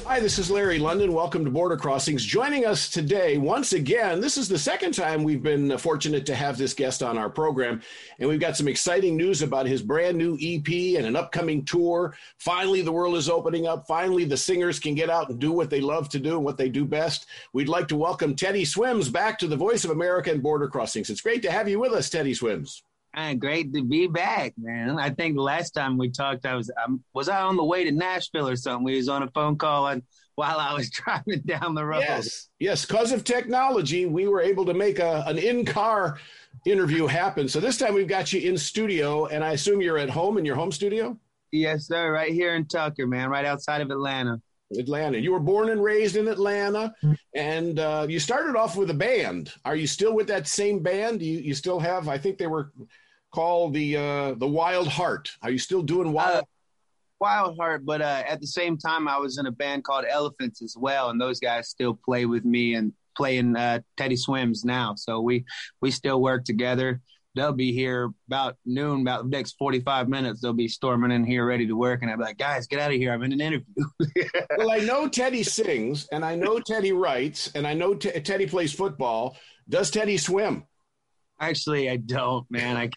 Hi, this is Larry London. Welcome to Border Crossings. Joining us today, once again, this is the second time we've been fortunate to have this guest on our program, and we've got some exciting news about his brand new EP and an upcoming tour. Finally, the world is opening up. Finally, the singers can get out and do what they love to do and what they do best. We'd like to welcome Teddy Swims back to the Voice of America and Border Crossings. It's great to have you with us, Teddy Swims. Great to be back, man. I think the last time we talked, I was on the way to Nashville or something. We was on a phone call while I was driving down the road. Yes. Because of technology, we were able to make an in-car interview happen. So this time we've got you in studio, and I assume you're at home in your home studio? Yes, sir. Right here in Tucker, man. Right outside of Atlanta. You were born and raised in Atlanta, and you started off with a band. Are you still with that same band? You still have, I think they were called the Wild Heart. Are you still doing Wild Heart? But at the same time, I was in a band called Elephants as well, and those guys still play with me and play in Teddy Swims now. So we still work together. They'll be here about noon, about the next 45 minutes. They'll be storming in here ready to work. And I'll be like, guys, get out of here. I'm in an interview. Well, I know Teddy sings, and I know Teddy writes, and I know Teddy plays football. Does Teddy swim? Actually, I don't, man.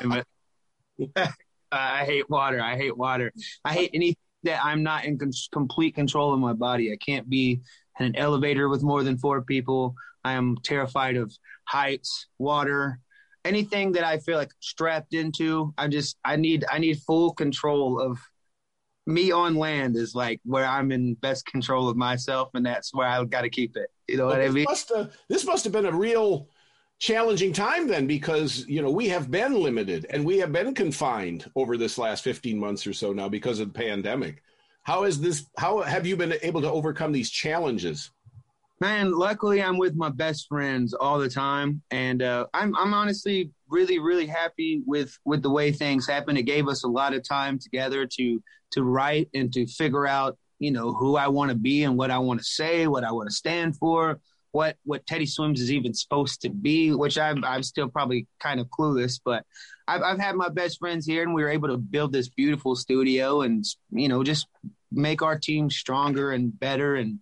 I hate water. I hate anything that I'm not in complete control of my body. I can't be in an elevator with more than 4 people. I am terrified of heights, water, anything that I feel like strapped into. I need full control of me on land is like where I'm in best control of myself, and that's where I got to keep it. You know what I mean? This must have been a real challenging time then, because we have been limited and we have been confined over this last 15 months or so now because of the pandemic. How have you been able to overcome these challenges? Man, luckily I'm with my best friends all the time, and I'm honestly really, really happy with the way things happen. It gave us a lot of time together to write and to figure out, who I want to be and what I want to say, what I want to stand for, what Teddy Swims is even supposed to be, which I'm still probably kind of clueless, but I've had my best friends here, and we were able to build this beautiful studio and, just make our team stronger and better. And,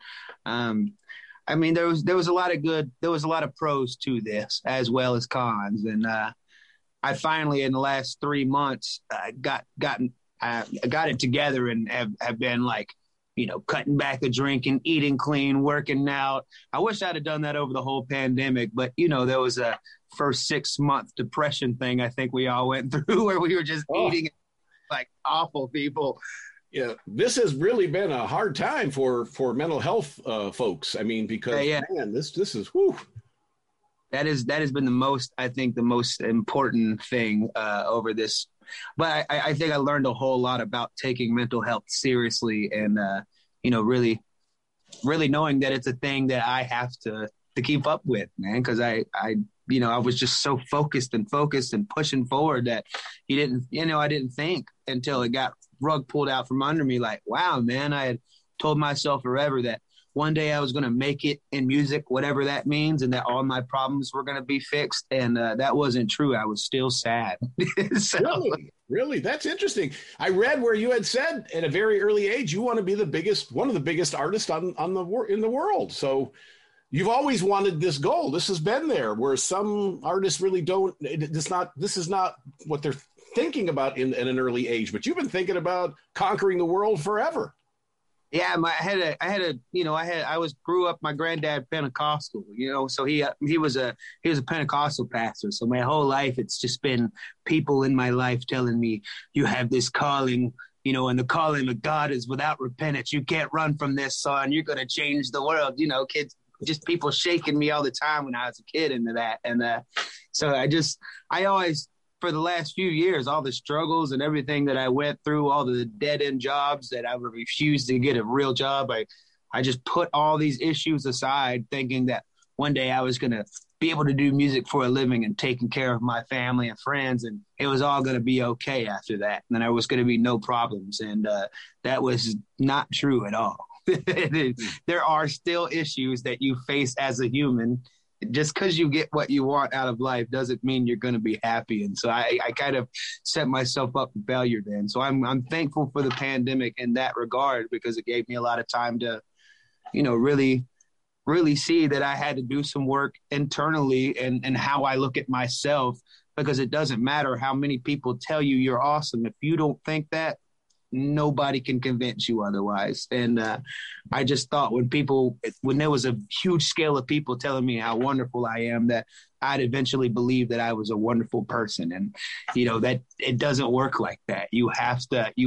there was a lot of pros to this as well as cons. And I finally, in the last 3 months, got it together and have been like, cutting back a drink and eating clean, working out. I wish I'd have done that over the whole pandemic, but there was a first 6-month depression thing I think we all went through where we were just eating like awful people. Yeah, this has really been a hard time for mental health folks. I mean, because man, this is whew. That has been the most important thing over this. But I think I learned a whole lot about taking mental health seriously, and really, really knowing that it's a thing that I have to keep up with, man. Because I was just so focused and pushing forward that I didn't think until it got rug pulled out from under me. Like, wow, man, I had told myself forever that one day I was going to make it in music, whatever that means, and that all my problems were going to be fixed. And that wasn't true. I was still sad. So, Really? That's interesting. I read where you had said at a very early age you want to be one of the biggest artists in the world. So you've always wanted this goal. This has been there, where some artists really don't. This is not what they're thinking about in an early age. But you've been thinking about conquering the world forever. Yeah, grew up, my granddad Pentecostal, so he was a Pentecostal pastor. So my whole life, it's just been people in my life telling me, you have this calling, and the calling of God is without repentance. You can't run from this, son. You're going to change the world. Kids, just people shaking me all the time when I was a kid into that. And so I always, for the last few years, all the struggles and everything that I went through, all the dead-end jobs that I refused to get a real job, I just put all these issues aside, thinking that one day I was going to be able to do music for a living and taking care of my family and friends, and it was all going to be okay after that. And then there was going to be no problems, and that was not true at all. There are still issues that you face as a human. Just because you get what you want out of life doesn't mean you're going to be happy. And so I kind of set myself up for failure then. So I'm thankful for the pandemic in that regard, because it gave me a lot of time to really, really see that I had to do some work internally and how I look at myself, because it doesn't matter how many people tell you you're awesome. If you don't think that, nobody can convince you otherwise. And I just thought when there was a huge scale of people telling me how wonderful I am, that I'd eventually believe that I was a wonderful person. And, that it doesn't work like that. You have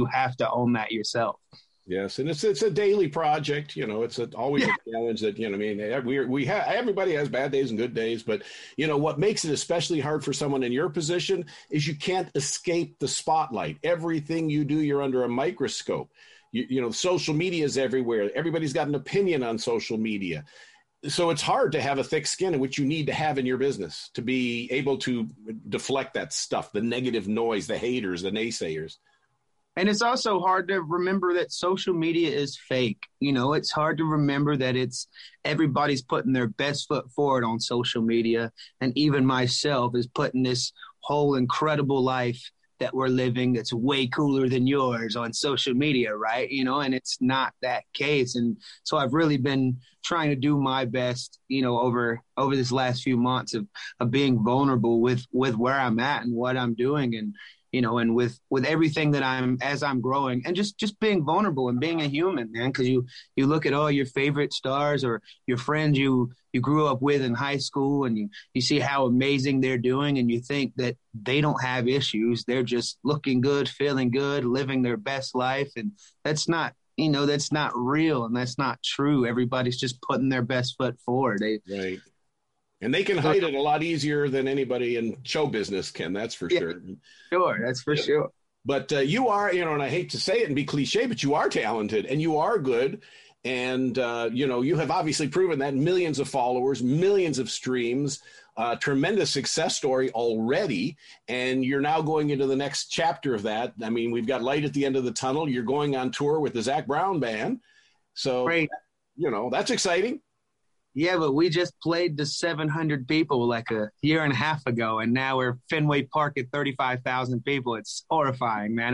to own that yourself. Yes, and it's a daily project. It's always a challenge that, I mean, everybody has bad days and good days, but what makes it especially hard for someone in your position is you can't escape the spotlight. Everything you do, you're under a microscope. Social media is everywhere. Everybody's got an opinion on social media. So it's hard to have a thick skin, which you need to have in your business to be able to deflect that stuff, the negative noise, the haters, the naysayers. And it's also hard to remember that social media is fake. It's hard to remember that everybody's putting their best foot forward on social media. And even myself is putting this whole incredible life that we're living that's way cooler than yours on social media, right? And it's not that case. And so I've really been trying to do my best, over this last few months of being vulnerable with where I'm at and what I'm doing. And and with everything that as I'm growing, and just being vulnerable and being a human, man, because you look at all your favorite stars or your friends you grew up with in high school, and you see how amazing they're doing, and you think that they don't have issues. They're just looking good, feeling good, living their best life. And that's not, that's not real, and that's not true. Everybody's just putting their best foot forward. Right. And they can hide it a lot easier than anybody in show business can. That's for sure. Sure. That's for sure. But you are, and I hate to say it and be cliche, but you are talented and you are good. And, you have obviously proven that. Millions of followers, millions of streams, tremendous success story already. And you're now going into the next chapter of that. I mean, we've got light at the end of the tunnel. You're going on tour with the Zac Brown Band. So, Great. That's exciting. Yeah, but we just played to 700 people like a year and a half ago, and now we're Fenway Park at 35,000 people. It's horrifying, man.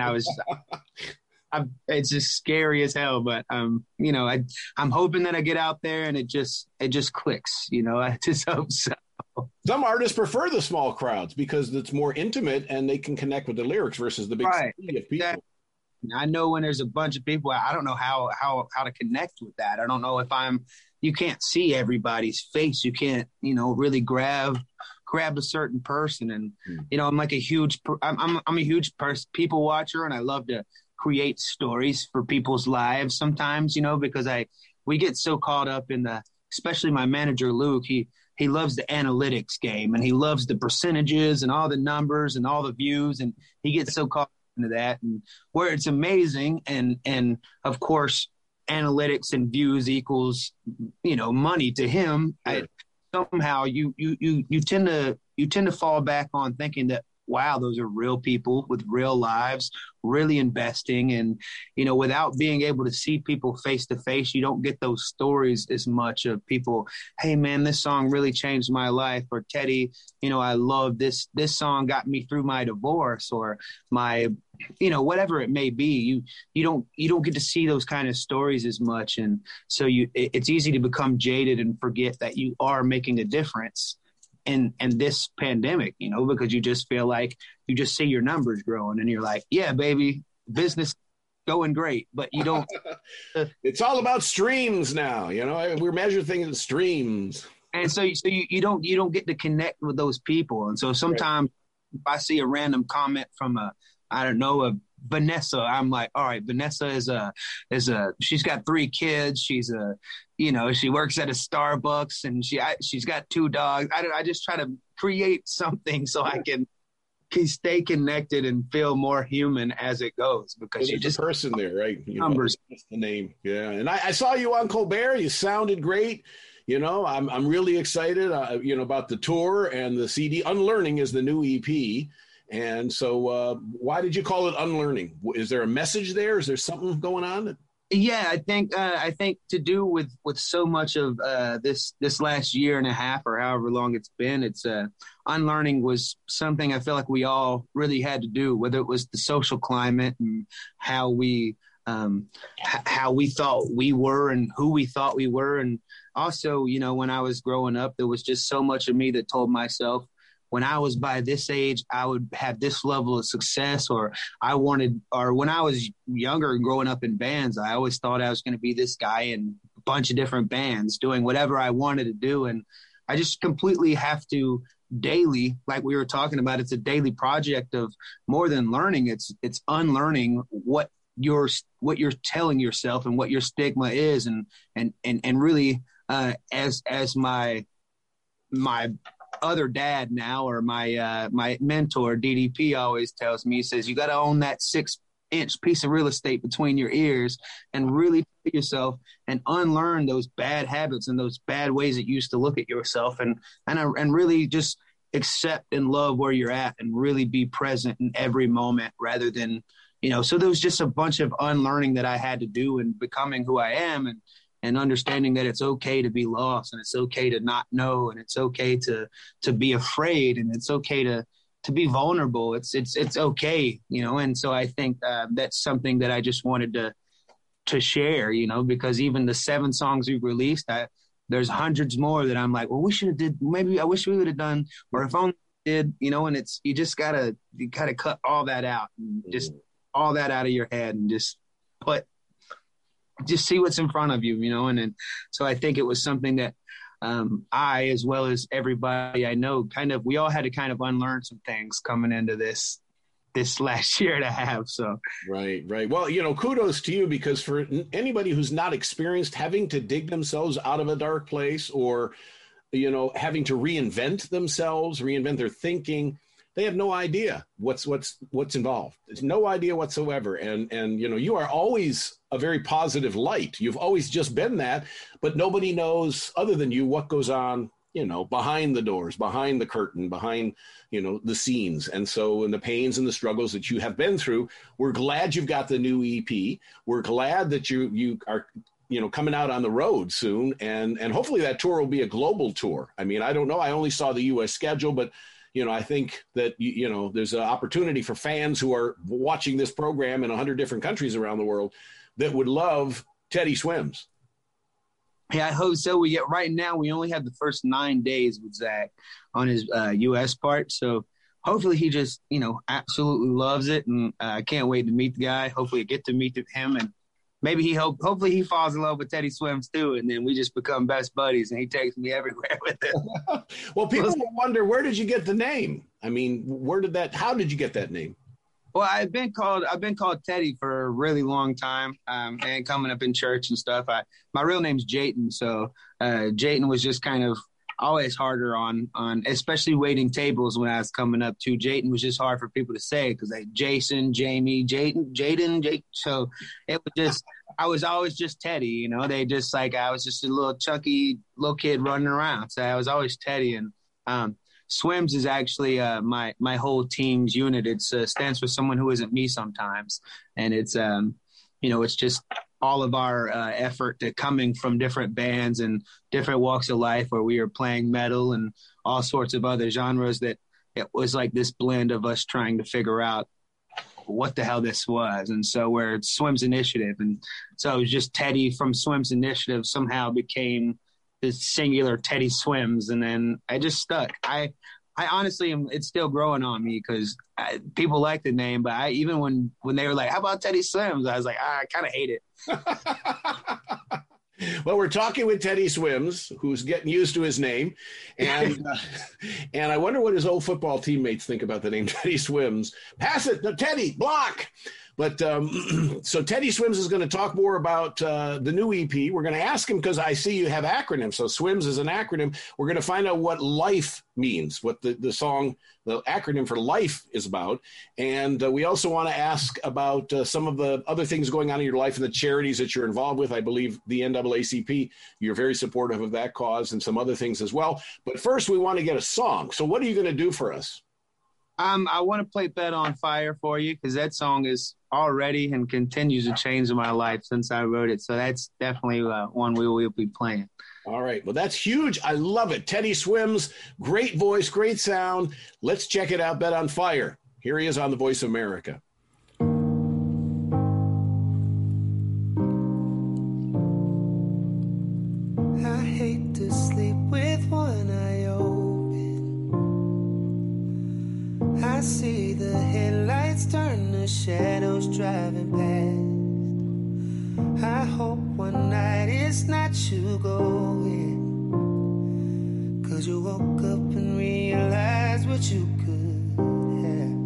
It's just scary as hell. But I'm hoping that I get out there and it just clicks. I just hope so. Some artists prefer the small crowds because it's more intimate and they can connect with the lyrics versus the big sea of people. I know when there's a bunch of people, I don't know how to connect with that. I don't know if you can't see everybody's face. You can't, really grab a certain person. And, I'm like I'm a huge people watcher, and I love to create stories for people's lives sometimes, because we get so caught up in especially my manager, Luke, he loves the analytics game, and he loves the percentages and all the numbers and all the views. And he gets so caught into that, and where it's amazing. And of course, analytics and views equals, money to him. Sure. Somehow you tend to fall back on thinking that, wow, those are real people with real lives, really investing. And, without being able to see people face to face, you don't get those stories as much of people, hey, man, this song really changed my life. Or Teddy, I love this song got me through my divorce, or my, whatever it may be. You don't get to see those kind of stories as much. And so it's easy to become jaded and forget that you are making a difference in this pandemic, because you just feel like you just see your numbers growing and you're like, yeah, baby, business going great, but you don't. It's all about streams now. We're measuring things in streams. And so you don't get to connect with those people. And so sometimes if I see a random comment from a Vanessa, I'm like, all right, Vanessa is she's got 3 kids. She's she works at a Starbucks, and she's got 2 dogs. I just try to create something so I can stay connected and feel more human as it goes, because you just a person there, right? Numbers. That's the name. Yeah. And I saw you on Colbert. You sounded great. I'm really excited, about the tour and the CD. Unlearning is the new EP. And so why did you call it Unlearning? Is there a message there? Is there something going on? Yeah, I think to do with so much of this last year and a half, or however long it's been, it's unlearning was something I feel like we all really had to do, whether it was the social climate and how we how we thought we were and who we thought we were. And also, you know, when I was growing up, there was just so much of me that told myself when I was by this age, I would have this level of success, or when I was younger and growing up in bands, I always thought I was going to be this guy in a bunch of different bands doing whatever I wanted to do. And I just completely have to daily, like we were talking about, it's a daily project of more than learning. It's unlearning what you're telling yourself and what your stigma is. And really, as my other dad now, or my mentor DDP always tells me, he says, you got to own that 6-inch piece of real estate between your ears and really take yourself and unlearn those bad habits and those bad ways that you used to look at yourself, and really just accept and love where you're at and really be present in every moment rather than, you know. So there was just a bunch of unlearning that I had to do in becoming who I am, and understanding that it's okay to be lost, and it's okay to not know, and it's okay to be afraid, and it's okay to be vulnerable. It's okay, you know. And so I think that's something that I just wanted to share, you know, because even the 7 songs we've released, there's hundreds more that I'm like, well, we should have did, maybe I wish we would have done, or if only did, you know. And you gotta cut all that out, and just all that out of your head, and just see what's in front of you, you know. And so I think it was something that I, as well as everybody I know, we all had to kind of unlearn some things coming into this last year and a half. So right. Well, you know, kudos to you, because for anybody who's not experienced having to dig themselves out of a dark place, or, you know, having to reinvent themselves, reinvent their thinking, they have no idea what's involved. There's no idea whatsoever. And you know, you are always a very positive light. You've always just been that, but nobody knows other than you what goes on, you know, behind the doors, behind the curtain, behind, you know, the scenes. And so, in the pains and the struggles that you have been through, we're glad you've got the new EP. We're glad that you are, you know, coming out on the road soon. And hopefully that tour will be a global tour. I mean, I don't know. I only saw the U.S. schedule, but you know, I think that, you know, there's an opportunity for fans who are watching this program in 100 different countries around the world that would love Teddy Swims. Yeah, I hope so. Right now, we only have the first 9 days with Zach on his U.S. part. So hopefully he just, you know, absolutely loves it. And I can't wait to meet the guy. Hopefully I get to meet him, and maybe hopefully he falls in love with Teddy Swims too, and then we just become best buddies, and he takes me everywhere with him. Well, people will wonder, where did you get the name? I mean, how did you get that name? Well, I've been called Teddy for a really long time, and coming up in church and stuff. My real name's Jayton, so Jayton was just kind of always harder on especially waiting tables when I was coming up too. Jayton was just hard for people to say, because Jason, Jamie, Jaden. So it was just, I was always just Teddy, you know. They just like, I was just a little chunky little kid running around. So I was always Teddy. And Swims is actually my whole team's unit. It stands for someone who isn't me sometimes. And it's, you know, it's just all of our effort to coming from different bands and different walks of life, where we are playing metal and all sorts of other genres, that it was like this blend of us trying to figure out what the hell this was. And so where it's Swims Initiative. And so it was just Teddy from Swims Initiative somehow became this singular Teddy Swims. And then I just stuck. I honestly it's still growing on me, because people like the name, but even when they were like, how about Teddy Swims? I was like, I kind of hate it. Well, we're talking with Teddy Swims, who's getting used to his name. And and I wonder what his old football teammates think about the name Teddy Swims. Pass it, no, Teddy, block. But so Teddy Swims is going to talk more about the new EP. We're going to ask him, because I see you have acronyms. So Swims is an acronym. We're going to find out what life means, what the song, the acronym for life is about. And we also want to ask about some of the other things going on in your life and the charities that you're involved with. I believe the NAACP, you're very supportive of that cause, and some other things as well. But first, we want to get a song. So what are you going to do for us? I want to play Bed on Fire for you, because that song is already and continues to change my life since I wrote it. So that's definitely one we will be playing. All right. Well, that's huge. I love it. Teddy Swims, great voice, great sound. Let's check it out. Bed on Fire. Here he is on the Voice of America. cars driving past. I hope one night it's not you going, 'cause you woke up and realized what you could have.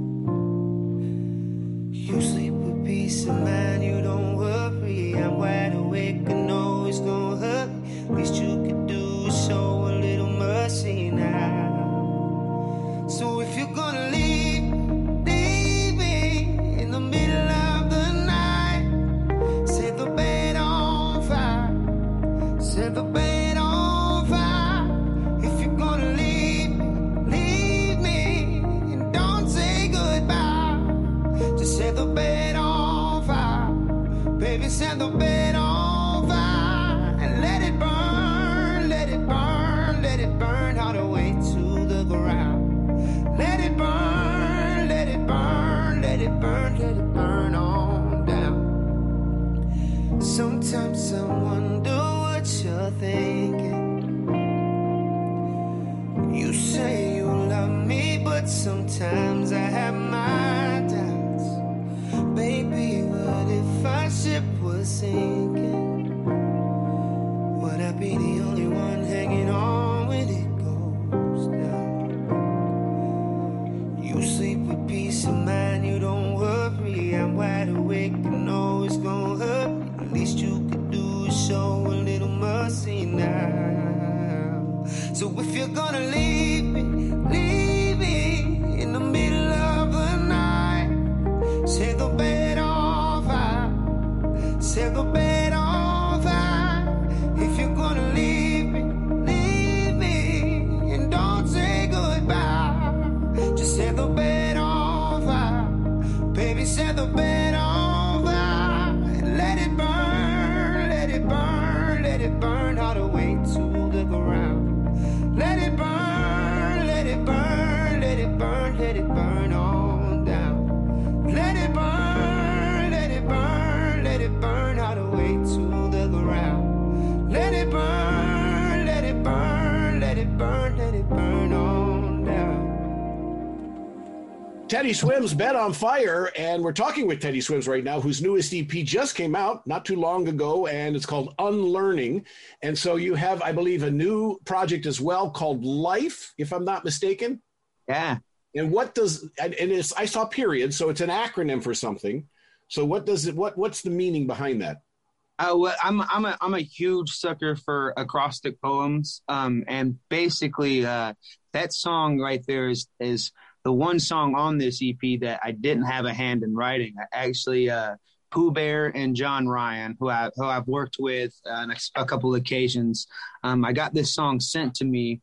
You sleep with peace of mind, you don't worry. I'm wide awake, I know it's gonna hurt. Least you could do is show a little mercy now. So if you're gonna leave, leave me in the middle of the night. Set the bed on fire, set the bed on fire. If you're gonna leave, leave me and don't say goodbye. Just set the bed on fire, baby, set the bed on fire and let it burn, let it burn, let it burn all the way to the ground. Let it burn, let it burn, let it burn, let it burn on down. Sometimes I wonder what you're thinking. You say you love me, but sometimes I have my doubts. Baby, what if our ship was sinking? Would I be the only one hanging on when it goes down? You sleep with peace of mind, you don't worry. I'm wide awake, I know it's gonna hurt. At least you could do is show a little mercy now. So if you're gonna leave me in the middle of the night. Set the bed on fire, set the bed on fire. If you're gonna leave me and don't say goodbye. Just set the bed on fire, baby, set the bed on fire and let it burn, let it burn, let it burn all the way to the ground. Let it burn, let it burn, let it burn, let it burn on down. Let it burn, let it burn, let it burn all the way to the ground. Let it burn, let it burn, let it burn, let it burn on down. Teddy Swims, Bed on Fire, and we're talking with Teddy Swims right now, whose newest EP just came out not too long ago, and it's called Unlearning. And so you have, I believe, a new project as well called Life, if I'm not mistaken. Yeah. And what does, and it's, I saw period, so it's an acronym for something. So what does it, what's the meaning behind that? Well, I'm a huge sucker for acrostic poems, and basically that song right there is the one song on this EP that I didn't have a hand in writing. I actually Pooh Bear and John Ryan, who I've worked with on a couple of occasions. I got this song sent to me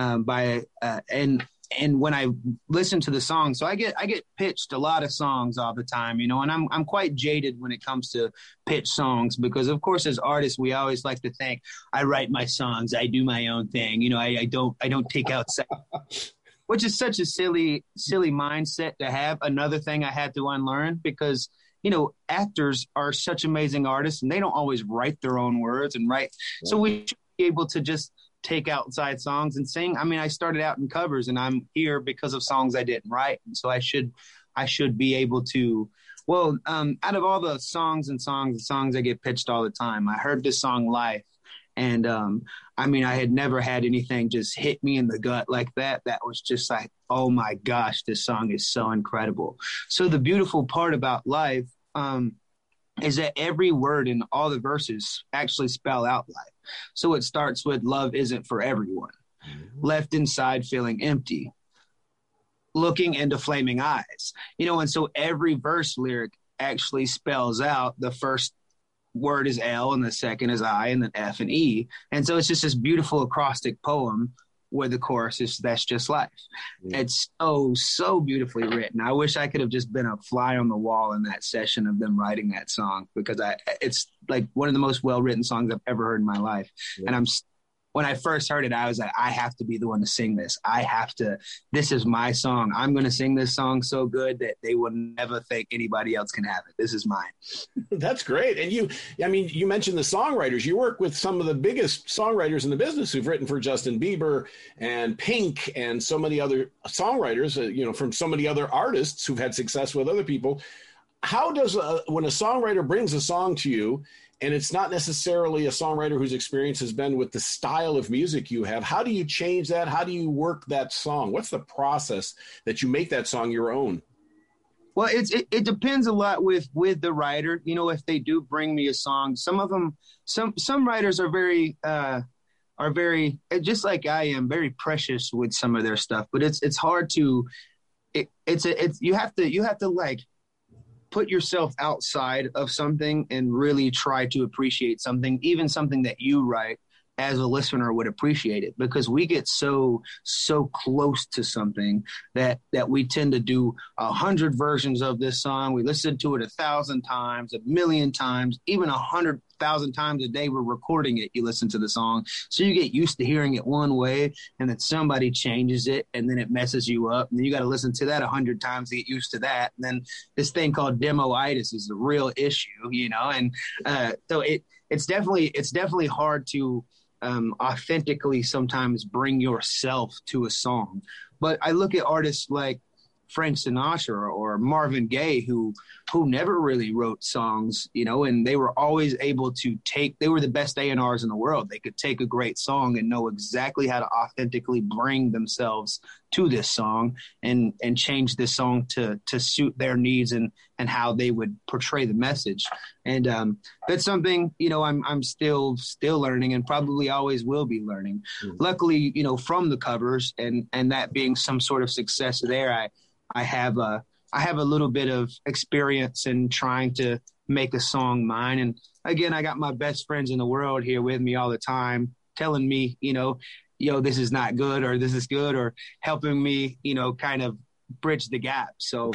and when I listen to the song, so I get pitched a lot of songs all the time, you know, and I'm quite jaded when it comes to pitch songs because, of course, as artists, we always like to think I write my songs, I do my own thing, you know, I don't take outside, which is such a silly mindset to have. Another thing I had to unlearn because, you know, actors are such amazing artists and they don't always write their own words and write. So we should be able to just take outside songs and sing. I mean, I started out in covers and I'm here because of songs I didn't write. And so I should be able to, well, out of all the songs I get pitched all the time, I heard this song Life. And I mean, I had never had anything just hit me in the gut like that. That was just like, oh my gosh, this song is so incredible. So the beautiful part about Life is that every word in all the verses actually spell out life. So it starts with love isn't for everyone. Left inside feeling empty. Looking into flaming eyes. You know, and so every verse lyric actually spells out the first word is L and the second is I and then F and E. And so it's just this beautiful acrostic poem where the chorus is that's just life. It's so beautifully written. I wish I could have just been a fly on the wall in that session of them writing that song because it's like one of the most well-written songs I've ever heard in my life. And when I first heard it, I was like, I have to be the one to sing this. This is my song. I'm going to sing this song so good that they will never think anybody else can have it. This is mine. That's great. And you mentioned the songwriters. You work with some of the biggest songwriters in the business who've written for Justin Bieber and Pink and so many other songwriters, from so many other artists who've had success with other people. how does when a songwriter brings a song to you, and it's not necessarily a songwriter whose experience has been with the style of music you have, how do you change that? How do you work that song? What's the process that you make that song your own? Well, it depends a lot with the writer. You know, if they do bring me a song, some of them, some writers are very just like I am, very precious with some of their stuff. But it's hard to, you have to like put yourself outside of something and really try to appreciate something, even something that you write as a listener would appreciate it, because we get so close to something that we tend to do 100 versions of this song. We listen to it 1,000 times, 1,000,000 times, even 100,000 times a day. We're recording it. You listen to the song. So you get used to hearing it one way, and then somebody changes it, and then it messes you up. And then you got to listen to that 100 times to get used to that. And then this thing called demoitis is a real issue, you know? And so it's definitely hard to authentically sometimes bring yourself to a song. But I look at artists like Frank Sinatra or Marvin Gaye who never really wrote songs, you know, and they were always able to they were the best A&Rs in the world. They could take a great song and know exactly how to authentically bring themselves to this song and change this song to suit their needs and how they would portray the message. And that's something, you know, I'm still learning and probably always will be learning. Mm-hmm. Luckily, you know, from the covers and that being some sort of success there, I have a little bit of experience in trying to make a song mine. And again, I got my best friends in the world here with me all the time, telling me, you know, yo, this is not good, or this is good, or helping me, you know, kind of bridge the gap. So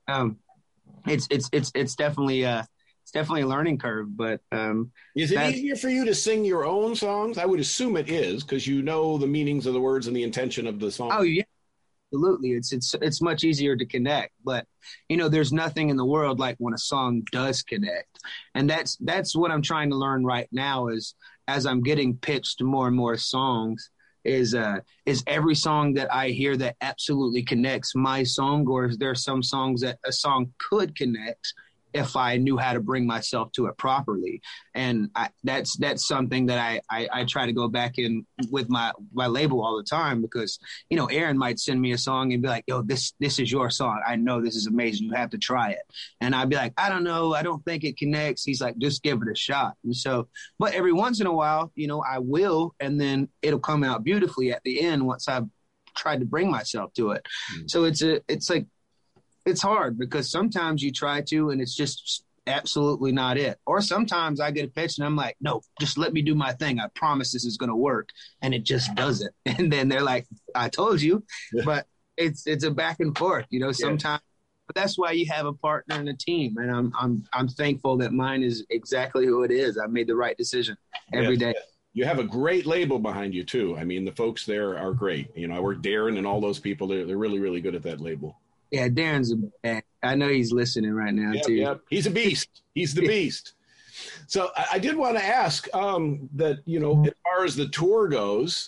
it's definitely a learning curve. But is it easier for you to sing your own songs? I would assume it is, because you know the meanings of the words and the intention of the song. Oh yeah. Absolutely. It's much easier to connect, but you know, there's nothing in the world like when a song does connect. And that's what I'm trying to learn right now is as I'm getting pitched more and more songs is every song that I hear that absolutely connects my song, or is there some songs that a song could connect if I knew how to bring myself to it properly. And that's something that I try to go back in with my label all the time, because, you know, Aaron might send me a song and be like, yo, this is your song. I know this is amazing. You have to try it. And I'd be like, I don't know. I don't think it connects. He's like, just give it a shot. And so, but every once in a while, you know, I will, and then it'll come out beautifully at the end once I've tried to bring myself to it. Mm. So it's hard because sometimes you try to and it's just absolutely not it. Or sometimes I get a pitch and I'm like, no, just let me do my thing. I promise this is going to work. And it just doesn't. And then they're like, I told you. Yeah. But it's a back and forth, you know, sometimes. Yeah. But that's why you have a partner and a team. And I'm thankful that mine is exactly who it is. I made the right decision every day. You have a great label behind you too. I mean, the folks there are great. You know, I work Darren and all those people. They're really, really good at that label. Yeah, Darren's I know he's listening right now, too. Yep. He's a beast. He's the beast. So I did want to ask that, you know, as far as the tour goes,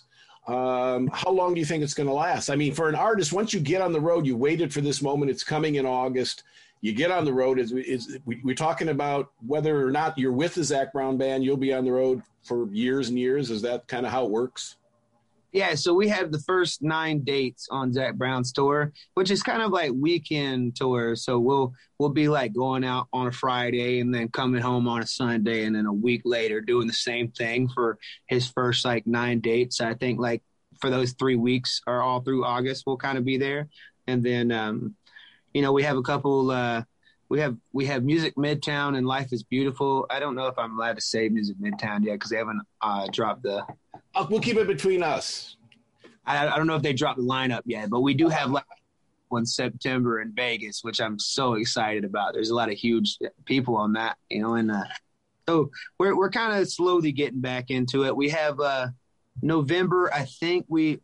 how long do you think it's going to last? I mean, for an artist, once you get on the road, you waited for this moment. It's coming in August. You get on the road. We're talking about whether or not you're with the Zac Brown Band, you'll be on the road for years and years. Is that kind of how it works? Yeah, so we have the first 9 dates on Zac Brown's tour, which is kind of like weekend tour. So we'll be like going out on a Friday and then coming home on a Sunday, and then a week later doing the same thing for his first like 9 dates. I think like for those 3 weeks or all through August, we'll kind of be there. And then, you know, we have a couple, we have Music Midtown and Life is Beautiful. I don't know if I'm allowed to say Music Midtown yet because they haven't dropped the. We'll keep it between us. I don't know if they dropped the lineup yet, but we do have like one September in Vegas, which I'm so excited about. There's a lot of huge people on that, you know, and so we're kind of slowly getting back into it. We have November. I think we're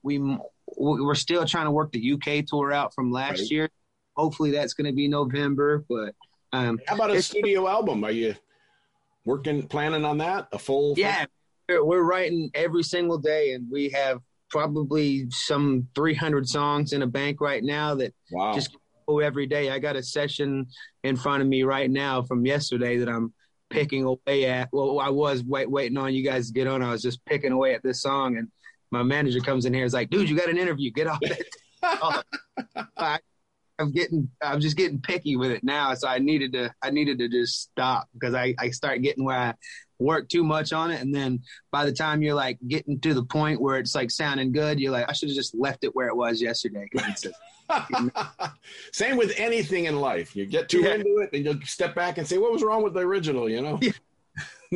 still trying to work the UK tour out from last year. Hopefully that's going to be November. But how about a studio album? Are you planning on that? A full? Yeah. We're writing every single day, and we have probably some 300 songs in a bank right now that just every day. I got a session in front of me right now from yesterday that I'm picking away at. Well, I was waiting on you guys to get on. I was just picking away at this song, and my manager comes in here and is like, dude, you got an interview. Get off it. I'm just getting picky with it now. So I needed to just stop, because I start getting where I work too much on it. And then by the time you're like getting to the point where it's like sounding good, you're like, I should have just left it where it was yesterday. Same with anything in life. You get too into it, and you'll step back and say, what was wrong with the original, you know? Yeah.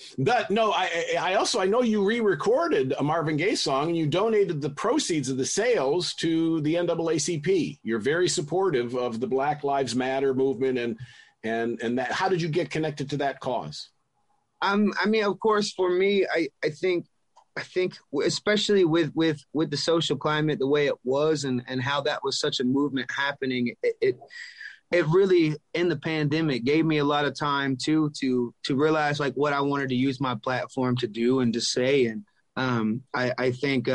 I know you re-recorded a Marvin Gaye song, and you donated the proceeds of the sales to the NAACP. You're very supportive of the Black Lives Matter movement, and that. How did you get connected to that cause? I mean, of course, for me, I think especially with the social climate the way it was, and how that was such a movement happening, it really, in the pandemic, gave me a lot of time to realize like what I wanted to use my platform to do and to say. And I think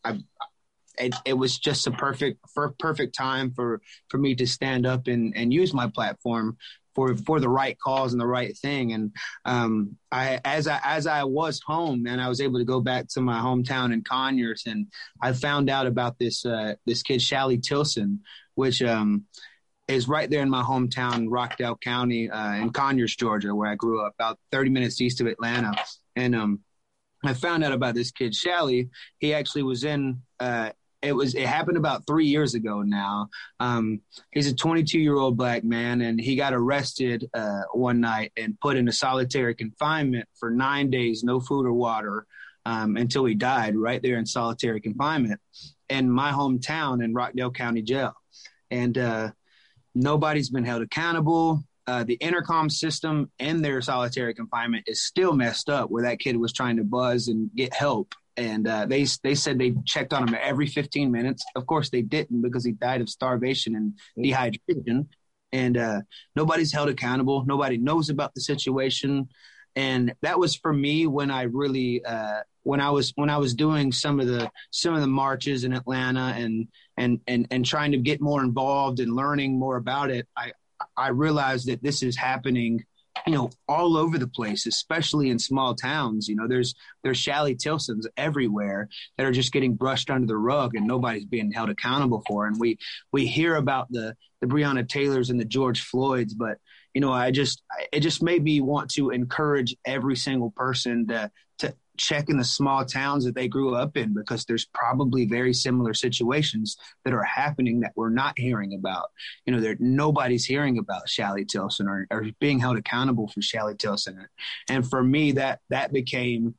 it was just a perfect time for me to stand up and use my platform for the right cause and the right thing. And as I was home, and I was able to go back to my hometown in Conyers, and I found out about this kid, Shally Tilson, which is right there in my hometown, Rockdale County, in Conyers, Georgia, where I grew up, about 30 minutes east of Atlanta. And I found out about this kid, Shally. He actually was in it happened about 3 years ago now. He's a 22-year-old Black man, and he got arrested one night and put into solitary confinement for 9 days, no food or water, until he died right there in solitary confinement in my hometown in Rockdale County Jail. And nobody's been held accountable. The intercom system in their solitary confinement is still messed up, where that kid was trying to buzz and get help. And they said they checked on him every 15 minutes. Of course, they didn't, because he died of starvation and dehydration. And nobody's held accountable. Nobody knows about the situation. And that was for me when I really when I was doing some of the marches in Atlanta and trying to get more involved and learning more about it. I realized that this is happening, all over the place, especially in small towns. There's Shally Tilsons everywhere that are just getting brushed under the rug, and nobody's being held accountable for. And we hear about the Breonna Taylors and the George Floyds, but it just made me want to encourage every single person to check in the small towns that they grew up in, because there's probably very similar situations that are happening that we're not hearing about. Nobody's hearing about Shally Tilson or being held accountable for Shally Tilson. And for me, that became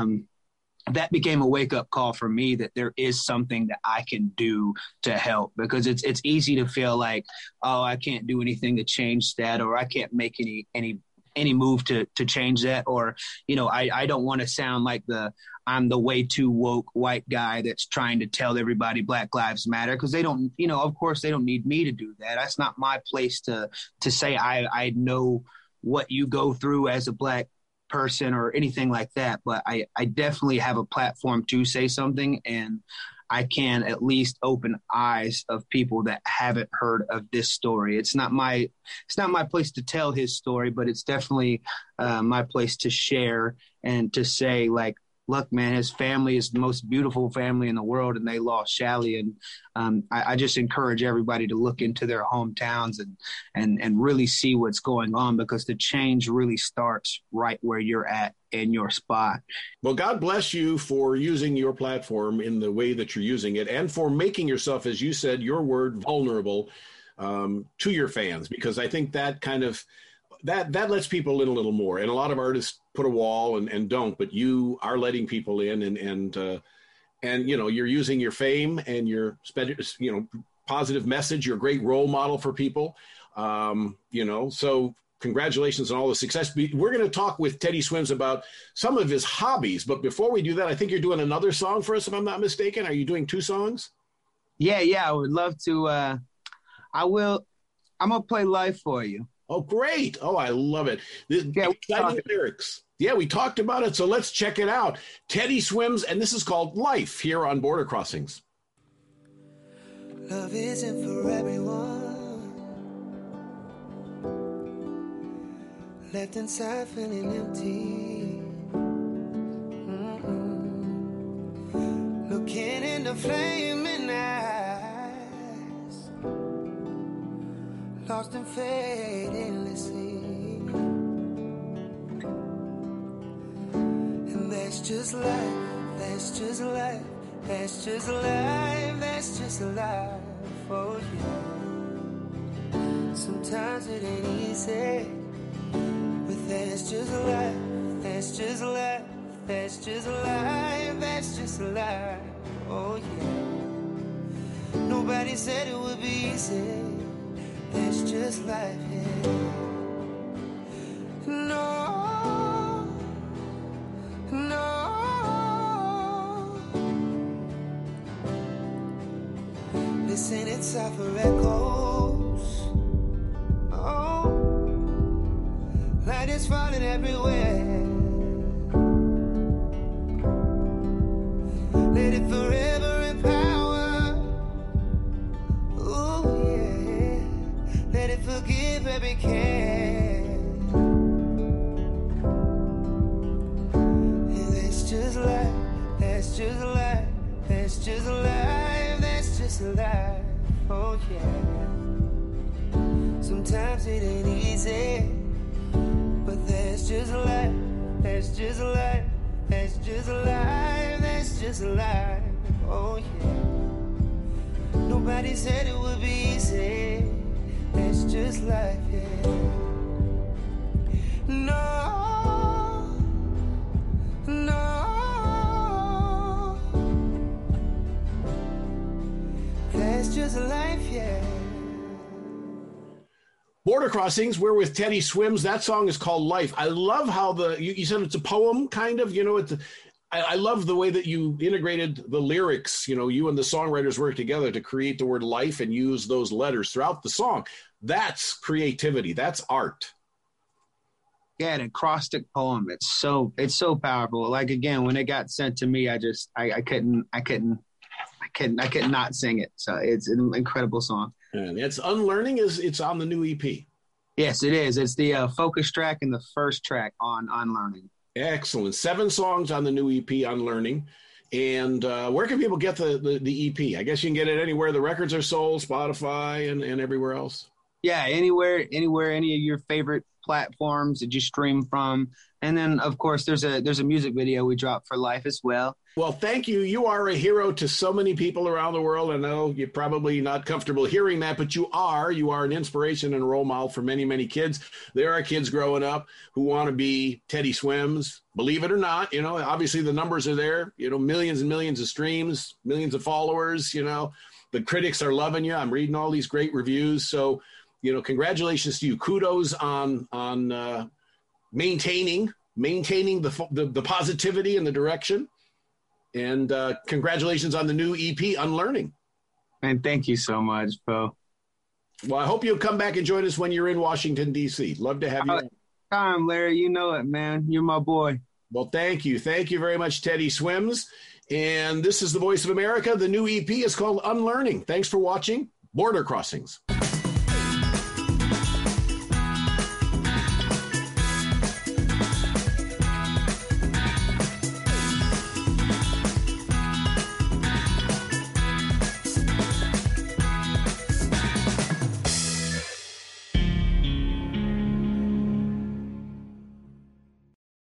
a wake-up call for me, that there is something that I can do to help, because it's easy to feel like, oh, I can't do anything to change that, or I can't make any move to change that, or I don't want to sound like I'm the way too woke white guy that's trying to tell everybody Black Lives Matter, because they don't, of course they don't need me to do that. That's not my place to say I know what you go through as a Black person or anything like that, but I definitely have a platform to say something, and I can at least open eyes of people that haven't heard of this story. It's not my place to tell his story, but it's definitely my place to share and to say, like, look, man, his family is the most beautiful family in the world, and they lost Shally. And I just encourage everybody to look into their hometowns and really see what's going on, because the change really starts right where you're at in your spot. Well, God bless you for using your platform in the way that you're using it, and for making yourself, as you said, your word, vulnerable to your fans, because I think that kind of that lets people in a little more. And a lot of artists put a wall and don't, but you are letting people in, and you're using your fame and your positive message. You're a great role model for people. So congratulations on all the success. We're going to talk with Teddy Swims about some of his hobbies, but before we do that, I think you're doing another song for us, if I'm not mistaken. Are you doing 2 songs? Yeah, I would love to. I'm gonna play Life for you. Oh, great. Oh, I love it. Exciting lyrics. Yeah, we talked about it, so let's check it out. Teddy Swims, and this is called Life, here on Border Crossings. Love isn't for everyone. left inside feeling empty. Looking in the flaming eyes, lost and fade endlessly. And that's just life, that's just life, that's just life, that's just life, oh yeah. Sometimes it ain't easy, but that's just life, that's just life, that's just life, that's just life, oh yeah. Nobody said it would be easy, that's just life, yeah. No, no. Listen, it's out for echoes. Oh, light is falling everywhere. Let it forever empower. Ooh, yeah. Let it forgive every care. And that's just life. That's just life. That's just life. That's just life. Oh, yeah. Sometimes it ain't easy, but that's just life. That's just life. That's just life. That's just life. Oh yeah. Nobody said it would be easy. That's just life. Yeah. No, no. That's just life. Yeah. Border Crossings, we're with Teddy Swims. That song is called Life. I love how you said it's a poem, kind of, I love the way that you integrated the lyrics. You and the songwriters work together to create the word life and use those letters throughout the song. That's creativity. That's art. Yeah, an acrostic poem. It's so powerful. Like, again, when it got sent to me, I couldn't not sing it. So it's an incredible song. And it's Unlearning. It's on the new EP. Yes, it is. It's the focus track and the first track on Unlearning. Excellent. 7 songs on the new EP, Unlearning. And where can people get the EP? I guess you can get it anywhere the records are sold, Spotify and everywhere else. Yeah, anywhere, any of your favorite platforms that you stream from. And then, of course, there's a music video we dropped for Life as well. Well, thank you. You are a hero to so many people around the world. I know you're probably not comfortable hearing that, but you are an inspiration and a role model for many, many kids. There are kids growing up who want to be Teddy Swims. Believe it or not, obviously the numbers are there, millions and millions of streams, millions of followers, the critics are loving you. I'm reading all these great reviews. So, congratulations to you. Kudos on maintaining the positivity and the direction. And congratulations on the new EP, Unlearning. And thank you so much, Bo. Well, I hope you'll come back and join us when you're in Washington, D.C. Love to have you. Time, Larry. You know it, man. You're my boy. Well, thank you. Thank you very much, Teddy Swims. And this is the Voice of America. The new EP is called Unlearning. Thanks for watching Border Crossings.